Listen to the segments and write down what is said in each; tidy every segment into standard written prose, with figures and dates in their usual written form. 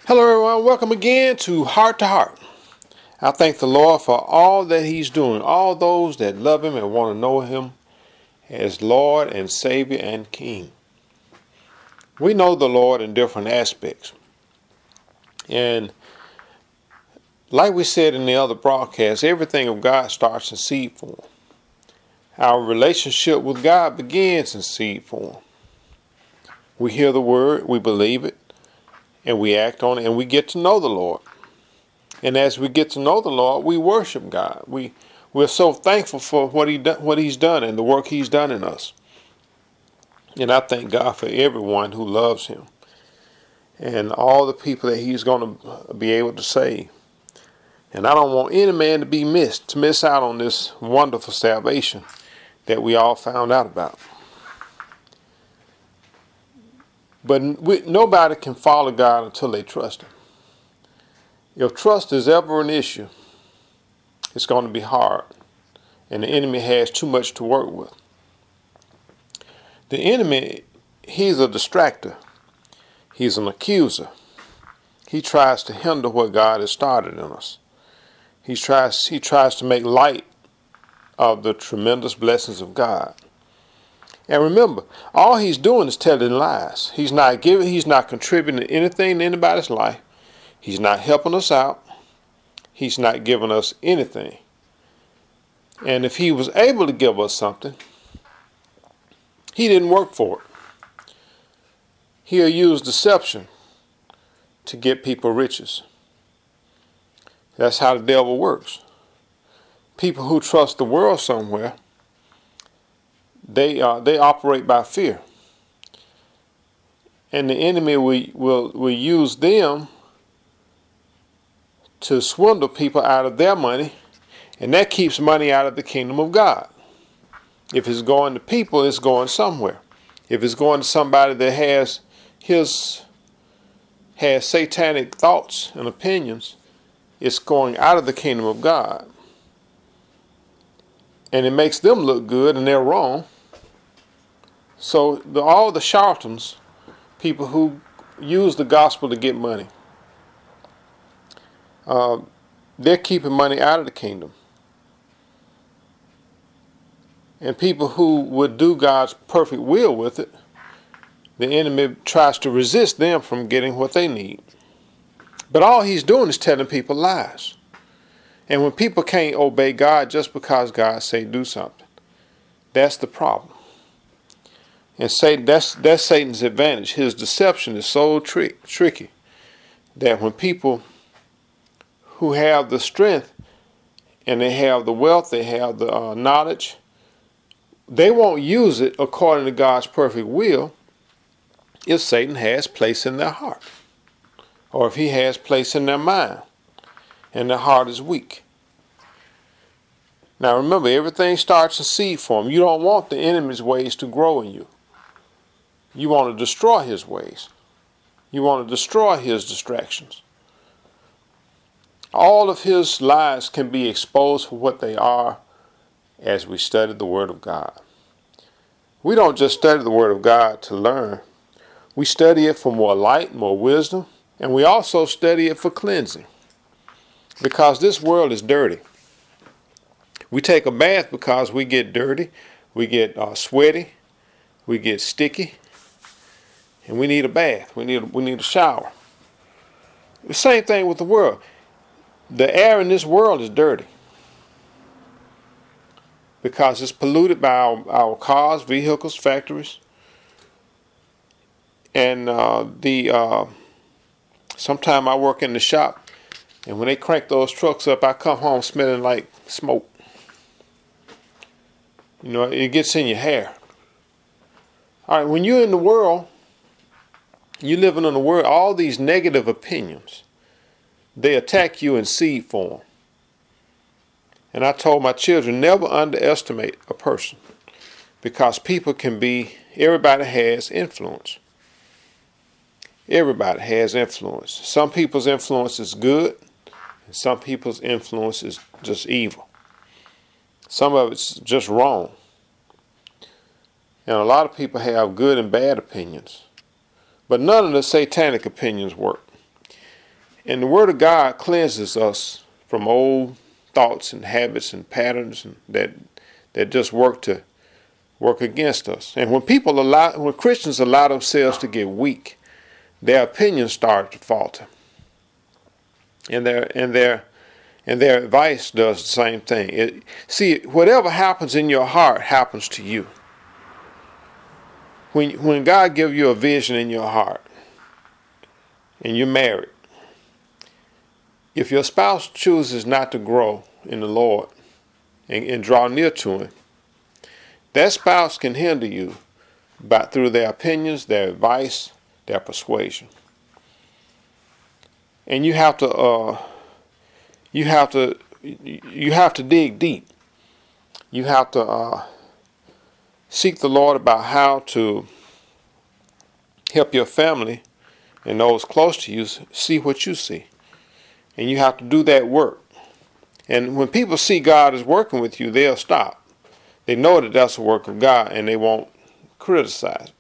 Hello everyone, welcome again to Heart to Heart. I thank the Lord for all that He's doing, all those that love Him and want to know Him as Lord and Savior and King. We know the Lord in different aspects. And like we said in the other broadcast, everything of God starts in seed form. Our relationship with God begins in seed form. We hear the word, we believe it, and we act on it, and we get to know the Lord. And as we get to know the Lord, we worship God. We're so thankful for what He's done and the work He's done in us. And I thank God for everyone who loves Him and all the people that He's going to be able to save. And I don't want any man to miss out on this wonderful salvation that we all found out about. But nobody can follow God until they trust Him. If trust is ever an issue, it's going to be hard. And the enemy has too much to work with. The enemy, he's a distractor. He's an accuser. He tries to hinder what God has started in us. He tries to make light of the tremendous blessings of God. And remember, all he's doing is telling lies. He's not contributing anything to anybody's life. He's not helping us out. He's not giving us anything. And if he was able to give us something, he didn't work for it. He'll use deception to get people riches. That's how the devil works. People who trust the world somewhere, they operate by fear. And the enemy will use them to swindle people out of their money, and that keeps money out of the kingdom of God. If it's going to people, it's going somewhere. If it's going to somebody that has satanic thoughts and opinions, it's going out of the kingdom of God. And it makes them look good, and they're wrong. So all the charlatans, people who use the gospel to get money, they're keeping money out of the kingdom. And people who would do God's perfect will with it, the enemy tries to resist them from getting what they need. But all he's doing is telling people lies. And when people can't obey God just because God say do something, that's the problem. And that's Satan's advantage. His deception is so tricky that when people who have the strength and they have the wealth, they have the knowledge, they won't use it according to God's perfect will if Satan has place in their heart, or if he has place in their mind and their heart is weak. Now remember, everything starts in seed form. You don't want the enemy's ways to grow in you. You want to destroy his ways. You want to destroy his distractions. All of his lies can be exposed for what they are as we study the Word of God. We don't just study the Word of God to learn. We study it for more light, more wisdom, and we also study it for cleansing. Because this world is dirty. We take a bath because we get dirty, we get sweaty, we get sticky, and we need a bath. We need a shower. The same thing with the world. The air in this world is dirty because it's polluted by our cars, vehicles, factories, and sometime I work in the shop, and when they crank those trucks up, I come home smelling like smoke. You know, it gets in your hair. All right, when you're in the world, you're living in the world, all these negative opinions, they attack you in seed form. And I told my children, never underestimate a person, because people everybody has influence. Everybody has influence. Some people's influence is good, and some people's influence is just evil. Some of it's just wrong. And a lot of people have good and bad opinions. But none of the satanic opinions work. And the Word of God cleanses us from old thoughts and habits and patterns that just work against us. And when Christians allow themselves to get weak, their opinions start to falter, and their advice does the same thing. See, whatever happens in your heart happens to you. When God gives you a vision in your heart, and you're married, if your spouse chooses not to grow in the Lord and draw near to Him, that spouse can hinder you through their opinions, their advice, their persuasion. And you have to dig deep. You have to seek the Lord about how to help your family and those close to you see what you see. And you have to do that work. And when people see God is working with you, they'll stop. They know that that's a work of God, and they won't criticize.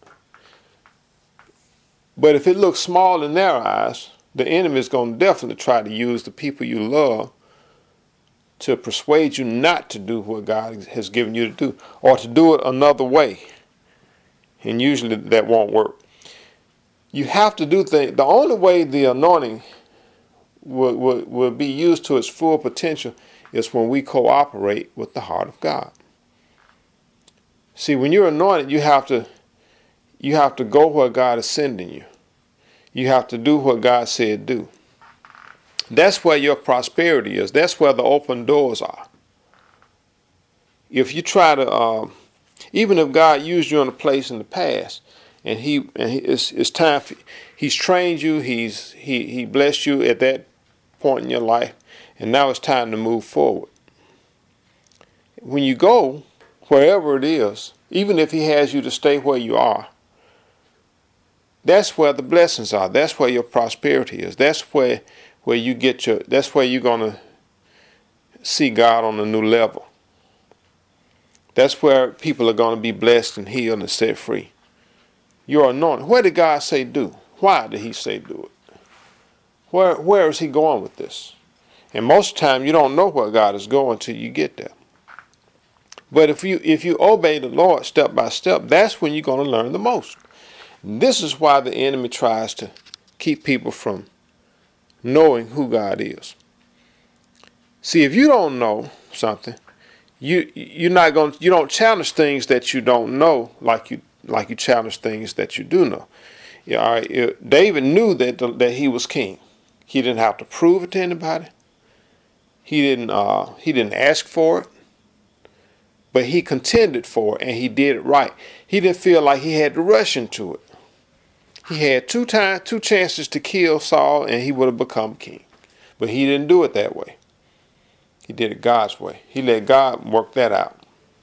But if it looks small in their eyes, the enemy is going to definitely try to use the people you love to persuade you not to do what God has given you to do, or to do it another way. And usually that won't work. You have to do things. The only way the anointing will be used to its full potential is when we cooperate with the heart of God. See, when you're anointed, you have to go where God is sending you. You have to do what God said do. That's where your prosperity is. That's where the open doors are. If you try to, even if God used you in a place in the past, and it's time for, He's trained you, He blessed you at that point in your life, and now it's time to move forward. When you go wherever it is, even if He has you to stay where you are, that's where the blessings are. That's where your prosperity is. That's where you get that's where you're going to see God on a new level. That's where people are going to be blessed and healed and set free. You're anointed. Where did God say do? Why did He say do it? Where is He going with this? And most of the time you don't know where God is going till you get there. But if you obey the Lord step by step, that's when you're going to learn the most. This is why the enemy tries to keep people from knowing who God is. See, if you don't know something, you don't challenge things that you don't know like you challenge things that you do know. Yeah, all right. David knew that he was king. He didn't have to prove it to anybody. He didn't ask for it. But he contended for it, and he did it right. He didn't feel like he had to rush into it. He had two chances to kill Saul, and he would have become king. But he didn't do it that way. He did it God's way. He let God work that out.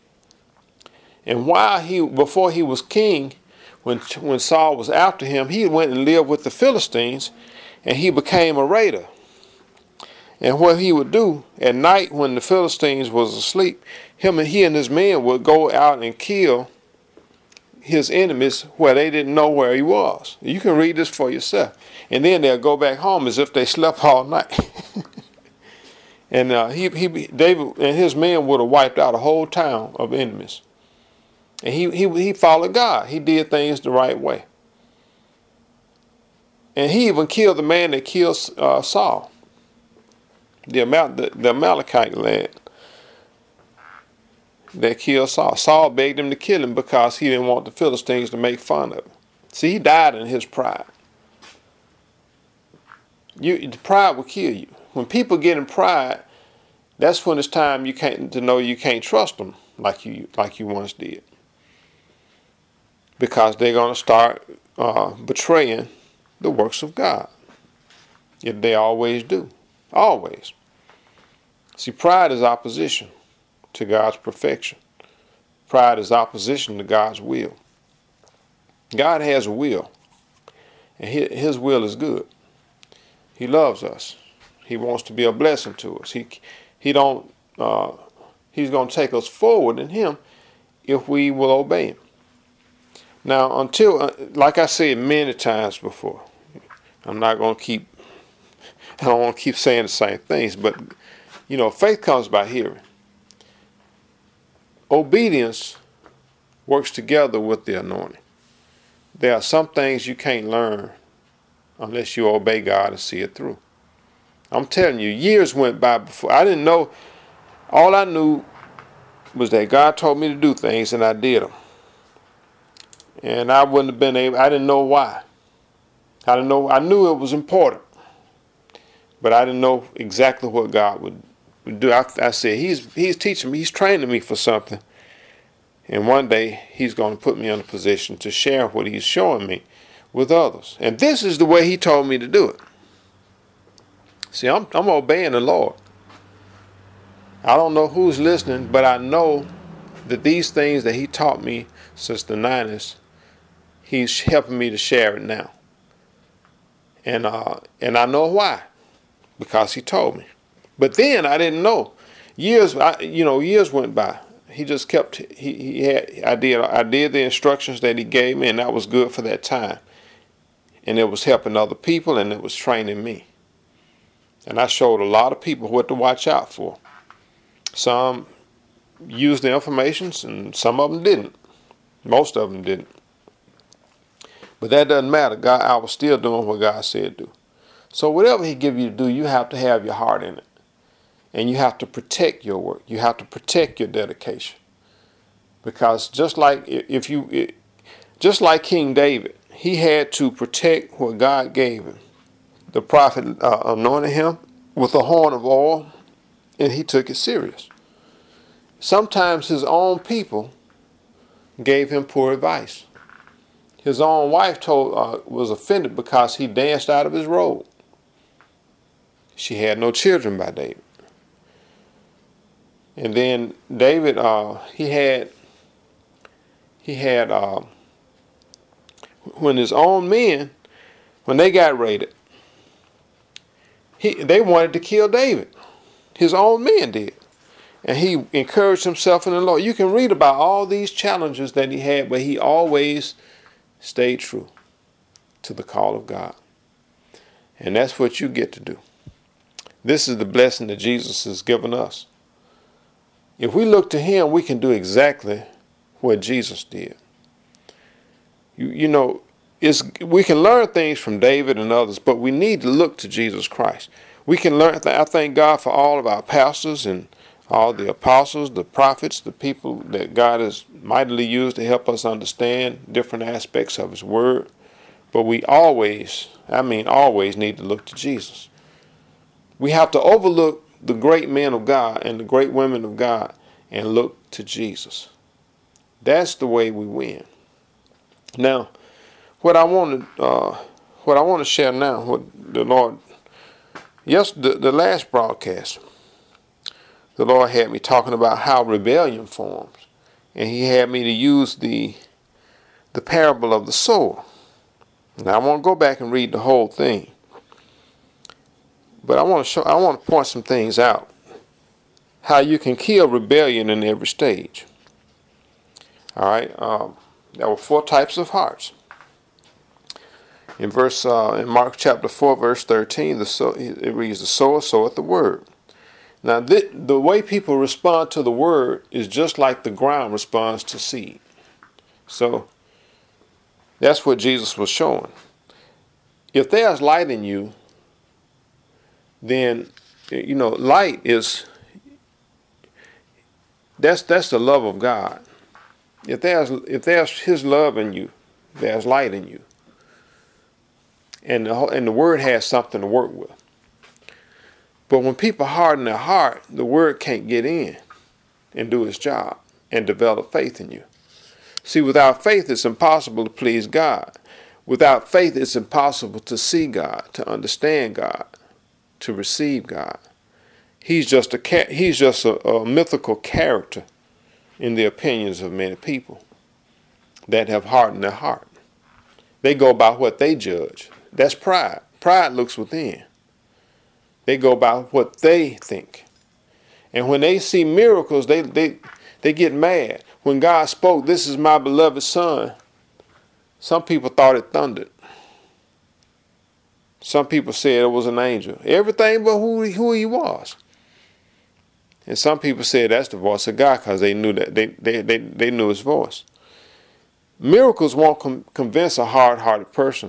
And before he was king, when Saul was after him, he went and lived with the Philistines, and he became a raider. And what he would do at night when the Philistines was asleep, he and his men would go out and kill his enemies where they didn't know where he was. You can read this for yourself. And then they'll go back home as if they slept all night. And David and his men would have wiped out a whole town of enemies. And he followed God. He did things the right way. And he even killed the man that killed Saul, the Amalekite lad that killed Saul. Saul begged him to kill him because he didn't want the Philistines to make fun of him. See, he died in his pride. The pride will kill you. When people get in pride, that's when it's time you can't trust them like you once did, because they're going to start betraying the works of God. Yet they always do. Always. See, pride is opposition to God's perfection. Pride is opposition to God's will. God has a will, and His will is good. He loves us. He wants to be a blessing to us. He's going to take us forward in Him if we will obey Him. Now, like I said many times before, I'm not going to keep I don't want to keep saying the same things, but faith comes by hearing. Obedience works together with the anointing. There are some things you can't learn unless you obey God and see it through. I'm telling you, years went by before I didn't know. All I knew was that God told me to do things and I did them. And I wouldn't have been able, I didn't know why. I knew it was important, but I didn't know exactly what God would do. I said, he's teaching me, he's training me for something. And one day he's going to put me in a position to share what he's showing me with others. And this is the way he told me to do it. See, I'm obeying the Lord. I don't know who's listening, but I know that these things that he taught me since the 90s, he's helping me to share it now. And I know why, because he told me. But then I didn't know. Years went by. He just kept. I did the instructions that he gave me, and that was good for that time. And it was helping other people, and it was training me. And I showed a lot of people what to watch out for. Some used the information, and some of them didn't. Most of them didn't. But that doesn't matter. I was still doing what God said do. So whatever he give you to do, you have to have your heart in it. And you have to protect your work. You have to protect your dedication. Because just like King David, he had to protect what God gave him. The prophet anointed him with a horn of oil, and he took it serious. Sometimes his own people gave him poor advice. His own wife was offended because he danced out of his robe. She had no children by David. And then David, he had when his own men, when they got raided, they wanted to kill David. His own men did. And he encouraged himself in the Lord. You can read about all these challenges that he had, but he always stayed true to the call of God. And that's what you get to do. This is the blessing that Jesus has given us. If we look to him, we can do exactly what Jesus did. We can learn things from David and others, but we need to look to Jesus Christ. We can learn. I thank God for all of our pastors and all the apostles, the prophets, the people that God has mightily used to help us understand different aspects of his word. But we always need to look to Jesus. We have to overlook the great men of God and the great women of God and look to Jesus. That's the way we win. Now, what I want to share now, what the Lord, the last broadcast, the Lord had me talking about how rebellion forms, and he had me to use the parable of the sower. Now I won't go back and read the whole thing, but I want to point some things out. How you can kill rebellion in every stage. All right, there were 4 types of hearts. In Mark chapter 4, verse 13, it reads, "The sower soweth the word." Now, the way people respond to the word is just like the ground responds to seed. So that's what Jesus was showing. If there's light in you, then light is. That's the love of God. If there's his love in you, there's light in you. And the word has something to work with. But when people harden their heart, the word can't get in and do its job and develop faith in you. See, without faith, it's impossible to please God. Without faith, it's impossible to see God, to understand God, to receive God. He's just a mythical character in the opinions of many people that have hardened their heart. They go by what they judge. That's pride. Pride looks within. They go by what they think. And when they see miracles, they get mad. When God spoke, "This is my beloved son," some people thought it thundered. Some people said it was an angel. Everything but who he was. And some people said that's the voice of God because they knew that they knew his voice. Miracles won't convince a hard-hearted person.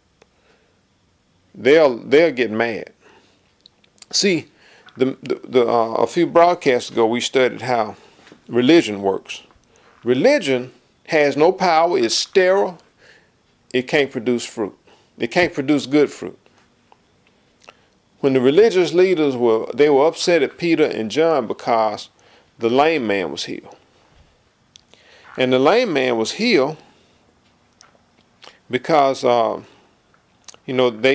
They'll get mad. See, a few broadcasts ago we studied how religion works. Religion has no power. It's sterile. It can't produce fruit. It can't produce good fruit. When the religious leaders were upset at Peter and John because the lame man was healed. And the lame man was healed because he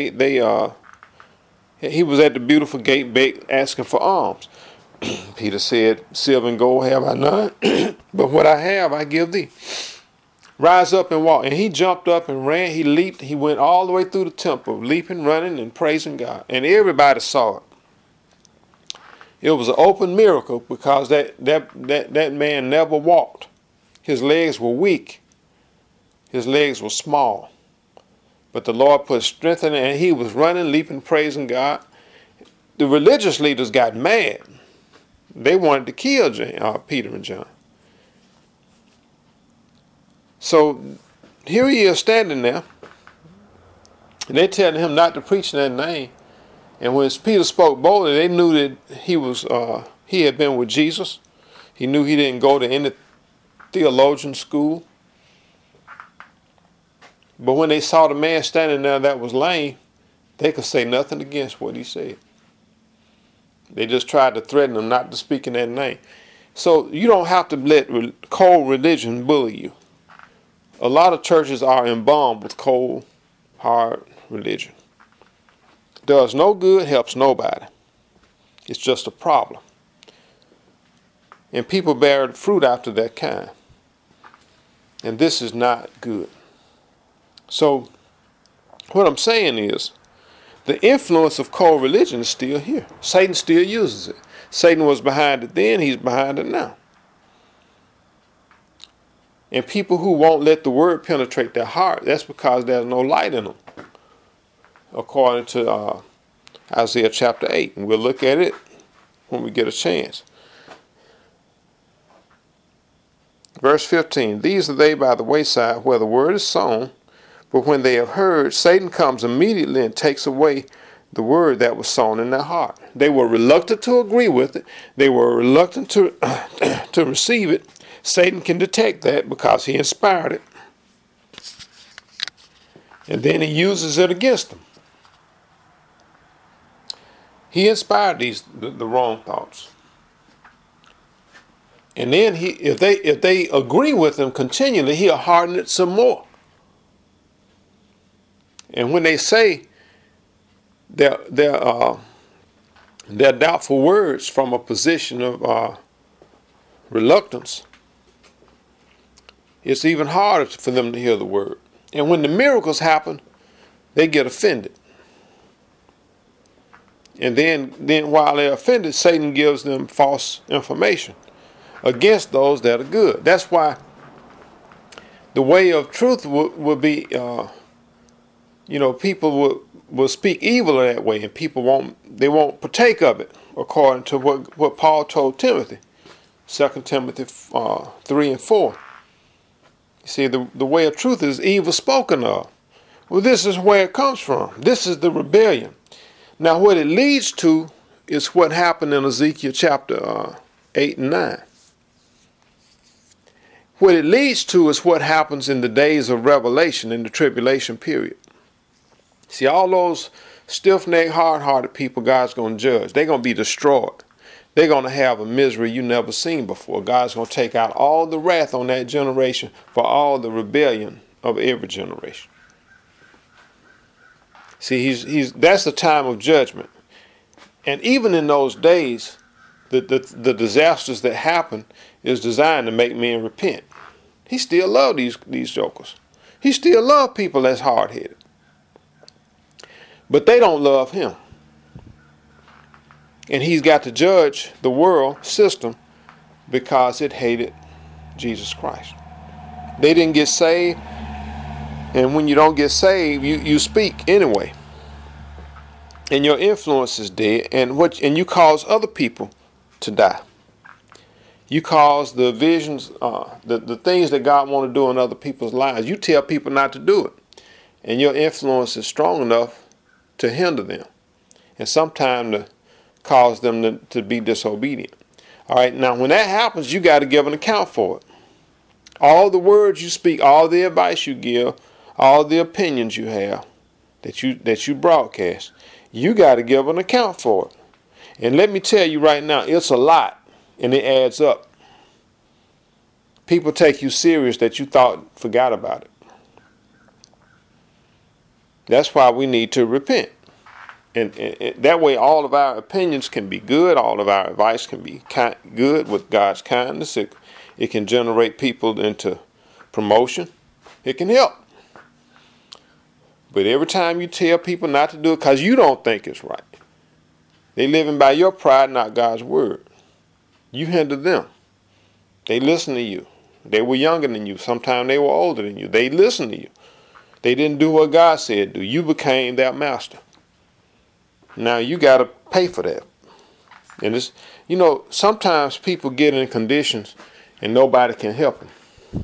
was at the beautiful gate asking for alms. Peter said, "Silver and gold have I none, but what I have I give thee. Rise up and walk." And he jumped up and ran. He leaped. He went all the way through the temple, leaping, running, and praising God. And everybody saw it. It was an open miracle because that man never walked. His legs were weak. His legs were small. But the Lord put strength in it, and he was running, leaping, praising God. The religious leaders got mad. They wanted to kill Peter and John. So here he is standing there, and they're telling him not to preach in that name. And when Peter spoke boldly, they knew that he had been with Jesus. He knew he didn't go to any theologian school. But when they saw the man standing there that was lame, they could say nothing against what he said. They just tried to threaten him not to speak in that name. So you don't have to let cold religion bully you. A lot of churches are embalmed with cold, hard religion. Does no good, helps nobody. It's just a problem. And people bear fruit after that kind. And this is not good. So what I'm saying is, the influence of cold religion is still here. Satan still uses it. Satan was behind it then, he's behind it now. And people who won't let the word penetrate their heart, that's because there's no light in them. According to Isaiah chapter 8. And we'll look at it when we get a chance. Verse 15. These are they by the wayside where the word is sown. But when they have heard, Satan comes immediately and takes away the word that was sown in their heart. They were reluctant to agree with it. They were reluctant to receive it. Satan can detect that because he inspired it. And then he uses it against them. He inspired the wrong thoughts. And then if they agree with him continually, he'll harden it some more. And when they say their doubtful words from a position of reluctance, it's even harder for them to hear the word. And when the miracles happen, they get offended. And then while they're offended, Satan gives them false information against those that are good. That's why the way of truth would be, people will speak evil that way, and people won't partake of it, according to what Paul told Timothy, 2 Timothy 3 and 4. You see, the way of truth is evil spoken of. Well, this is where it comes from. This is the rebellion. Now, what it leads to is what happened in Ezekiel chapter 8 and 9. What it leads to is what happens in the days of Revelation, in the tribulation period. See, all those stiff-necked, hard-hearted people God's going to judge. They're going to be destroyed. They're going to have a misery you never seen before. God's going to take out all the wrath on that generation for all the rebellion of every generation. See, that's the time of judgment. And even in those days, the disasters that happen is designed to make men repent. He still loves these jokers. He still loves people that's hard-headed. But they don't love him. And he's got to judge the world system because it hated Jesus Christ. They didn't get saved. And when you don't get saved, you speak anyway. and your influence is dead, and you cause other people to die. You cause the visions, the things that God want to do in other people's lives. You tell people not to do it, and your influence is strong enough to hinder them, and sometimes to cause them to be disobedient. All right, now when that happens, you got to give an account for it. All the words you speak, all the advice you give, all the opinions you have that you broadcast, you got to give an account for it. And let me tell you right now, it's a lot, and it adds up. People take you serious that you forgot about it. That's why we need to repent. And that way all of our opinions can be good, all of our advice can be good with God's kindness. It can generate people into promotion. It can help. But every time you tell people not to do it because you don't think it's right, they living by your pride, not God's word. You hinder them. They listen to you. They were younger than you. Sometimes they were older than you. They listened to you. They didn't do what God said do. You became their master. Now you got to pay for that. And it's, sometimes people get in conditions and nobody can help them.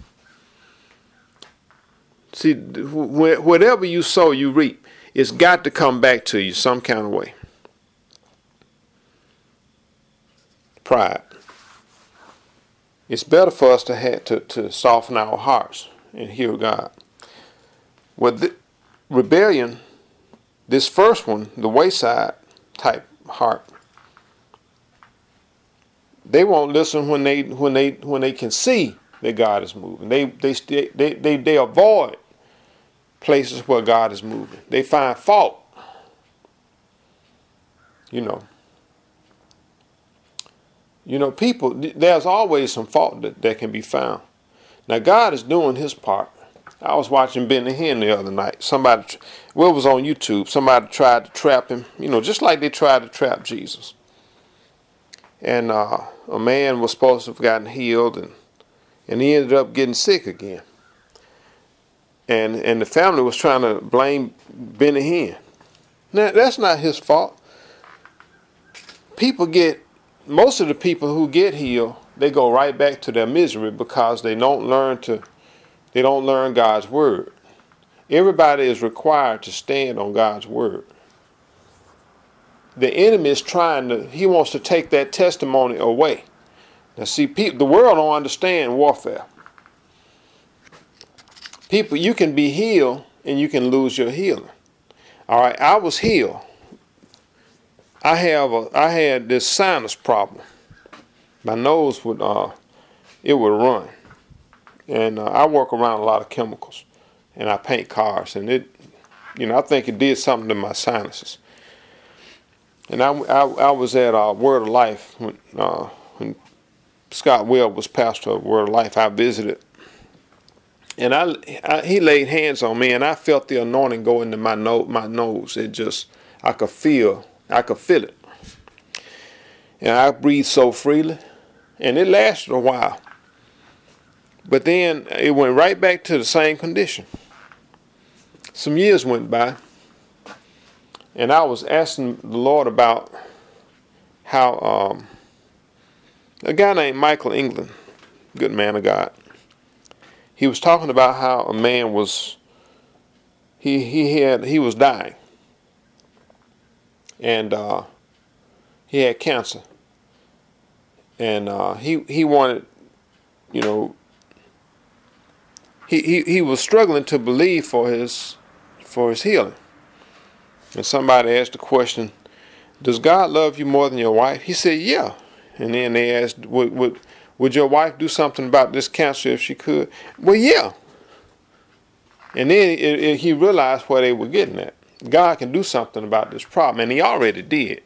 See, whatever you sow, you reap. It's got to come back to you some kind of way. Pride. It's better for us to soften our hearts and hear God. With the rebellion, this first one, the wayside type heart, they won't listen when they can see that God is moving. They avoid places where God is moving. They find fault. People, there's always some fault that can be found. Now God is doing his part. I was watching Benny Hinn the other night. It was on YouTube. Somebody tried to trap him, just like they tried to trap Jesus. And a man was supposed to have gotten healed, and he ended up getting sick again. And the family was trying to blame Benny Hinn. Now, that's not his fault. Most of the people who get healed, they go right back to their misery because they don't learn God's word. Everybody is required to stand on God's word. The enemy is he wants to take that testimony away. Now see, the world don't understand warfare. People, you can be healed and you can lose your healing. All right, I was healed. I had this sinus problem. My nose would run. And I work around a lot of chemicals, and I paint cars, and I think it did something to my sinuses. And I was at Word of Life when Scott Webb was pastor of Word of Life. I visited, and he laid hands on me, and I felt the anointing go into my nose. I could feel it, and I breathed so freely, and it lasted a while. But then it went right back to the same condition. Some years went by, and I was asking the Lord about how a guy named Michael England, good man of God, he was talking about how a man was he was dying, and he had cancer, and he wanted, he was struggling to believe for his healing. And somebody asked the question, does God love you more than your wife? He said, yeah. And then they asked, would your wife do something about this cancer if she could? Well, yeah. And then he realized where they were getting at. God can do something about this problem, and he already did.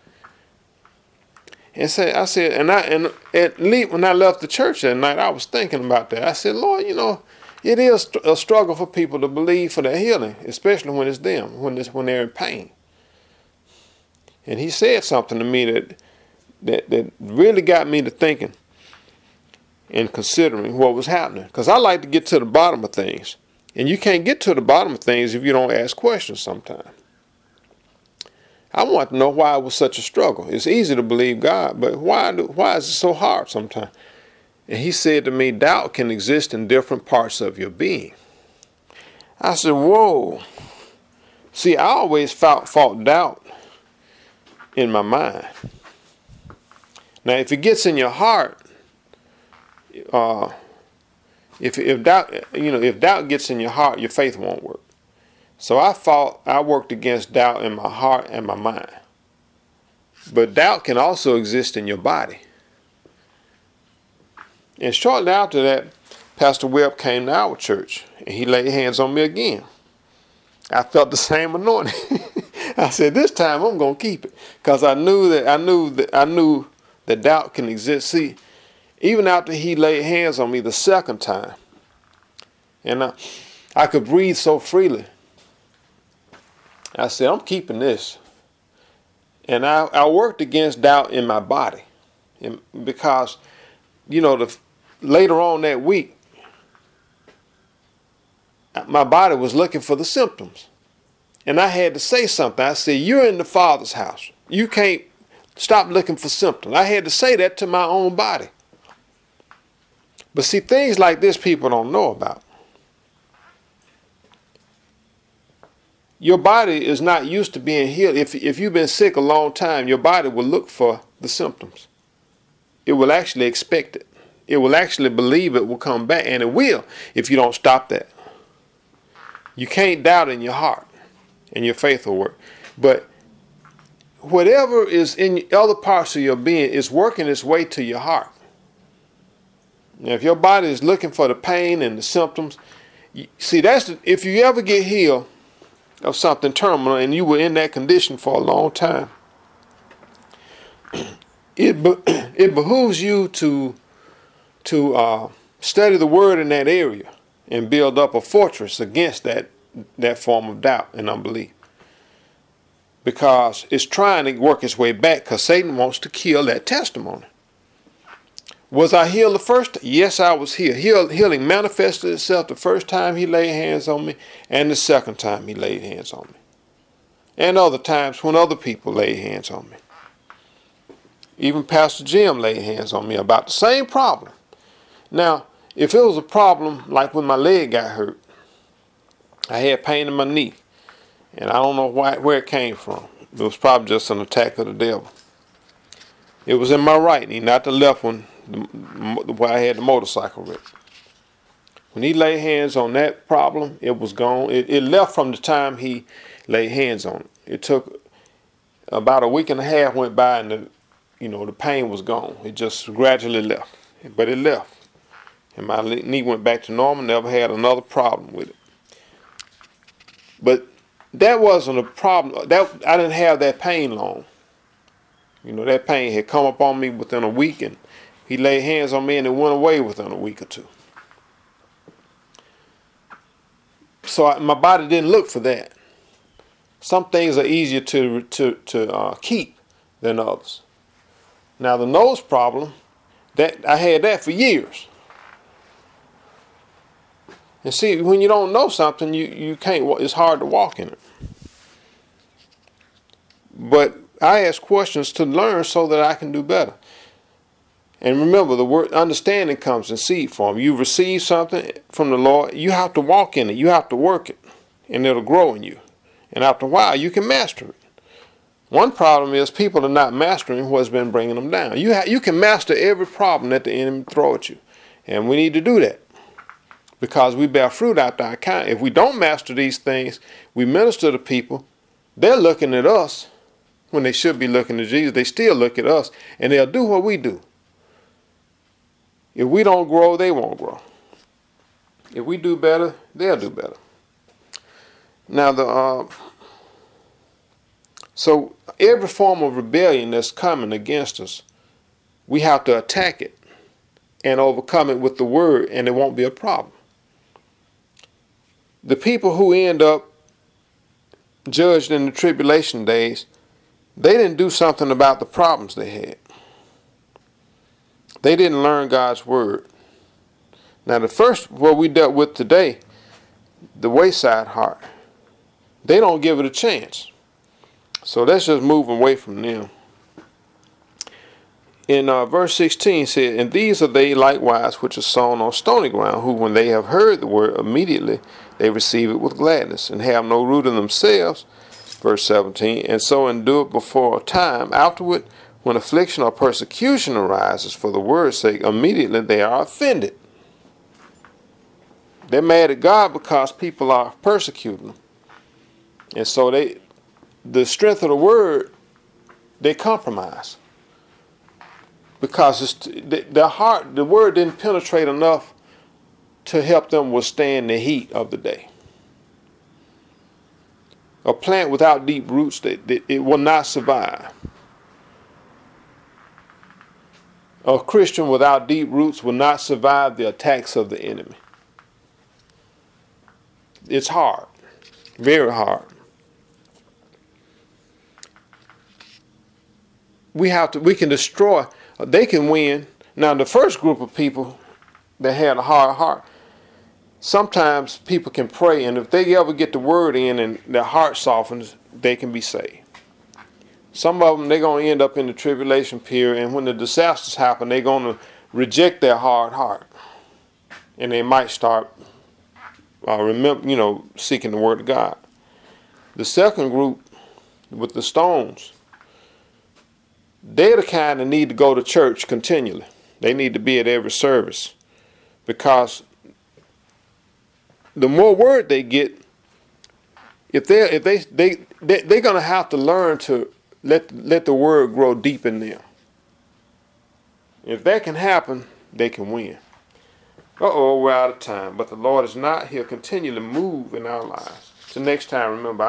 And when I left the church that night, I was thinking about that. I said, Lord, it is a struggle for people to believe for their healing, especially when it's them, when they're in pain. And he said something to me that really got me to thinking and considering what was happening. Because I like to get to the bottom of things. And you can't get to the bottom of things if you don't ask questions sometimes. I want to know why it was such a struggle. It's easy to believe God, but why is it so hard sometimes? And he said to me, doubt can exist in different parts of your being. I said, whoa. See, I always fought doubt in my mind. Now, if it gets in your heart, if doubt gets in your heart, your faith won't work. So I worked against doubt in my heart and my mind. But doubt can also exist in your body. And shortly after that, Pastor Webb came to our church and he laid hands on me again. I felt the same anointing. I said, this time I'm going to keep it, because I knew that doubt can exist. See, even after he laid hands on me the second time, and I could breathe so freely, I said, I'm keeping this. And I worked against doubt in my body, because, later on that week, my body was looking for the symptoms. And I had to say something. I said, you're in the Father's house. You can't stop looking for symptoms. I had to say that to my own body. But see, things like this people don't know about. Your body is not used to being healed. If you've been sick a long time, your body will look for the symptoms. It will actually expect it. It will actually believe it will come back, and it will if you don't stop that. You can't doubt in your heart, and your faith will work. But whatever is in other parts of your being is working its way to your heart. Now, if your body is looking for the pain and the symptoms, see, if you ever get healed of something terminal and you were in that condition for a long time, it behooves you to study the word in that area and build up a fortress against that form of doubt and unbelief, because it's trying to work its way back, because Satan wants to kill that testimony. Was I healed the first? Yes, I was healed. Healing manifested itself the first time he laid hands on me, and the second time he laid hands on me, and other times when other people laid hands on me. Even Pastor Jim laid hands on me about the same problem. Now, if it was a problem like when my leg got hurt, I had pain in my knee, and I don't know where it came from. It was probably just an attack of the devil. It was in my right knee, not the left one, where I had the motorcycle wreck. When he laid hands on that problem, it was gone. It left from the time he laid hands on it. It took about a week and a half went by, and the pain was gone. It just gradually left, but it left. And my knee went back to normal, never had another problem with it. But that wasn't a problem. I didn't have that pain long. That pain had come up on me within a week, and he laid hands on me and it went away within a week or two. So my body didn't look for that. Some things are easier to keep than others. Now the nose problem, that I had that for years. And see, when you don't know something, you can't. It's hard to walk in it. But I ask questions to learn so that I can do better. And remember, the word understanding comes in seed form. You receive something from the Lord, you have to walk in it. You have to work it, and it'll grow in you. And after a while, you can master it. One problem is people are not mastering what's been bringing them down. You can master every problem that the enemy throws at you, and we need to do that, because we bear fruit after our kind. If we don't master these things, we minister to people, they're looking at us when they should be looking to Jesus. They still look at us, and they'll do what we do. If we don't grow, they won't grow. If we do better, they'll do better. Now, so every form of rebellion that's coming against us, we have to attack it and overcome it with the word, and it won't be a problem. The people who end up judged in the tribulation days, they didn't do something about the problems they had. They didn't learn God's word. Now the first, what we dealt with today, the wayside heart, they don't give it a chance. So let's just move away from them. In verse 16 it said, and these are they likewise which are sown on stony ground, who when they have heard the word, immediately they receive it with gladness, and have no root in themselves. Verse 17, and so endure before a time. Afterward, when affliction or persecution arises for the word's sake, immediately they are offended. They're mad at God because people are persecuting them. And so the strength of the word, they compromise. Because the word didn't penetrate enough to help them withstand the heat of the day. A plant without deep roots, it will not survive. A Christian without deep roots will not survive the attacks of the enemy. It's hard, very hard. We can destroy, they can win. Now the first group of people that had a hard heart, sometimes people can pray, and if they ever get the word in and their heart softens, they can be saved. Some of them, they're going to end up in the tribulation period, and when the disasters happen, they're going to reject their hard heart. And they might start seeking the word of God. The second group with the stones, they're the kind that need to go to church continually. They need to be at every service, because the more word they get, they're going to have to learn to let the word grow deep in them. If that can happen, they can win. We're out of time. But the Lord is not. He'll continue to move in our lives. Till next time, remember,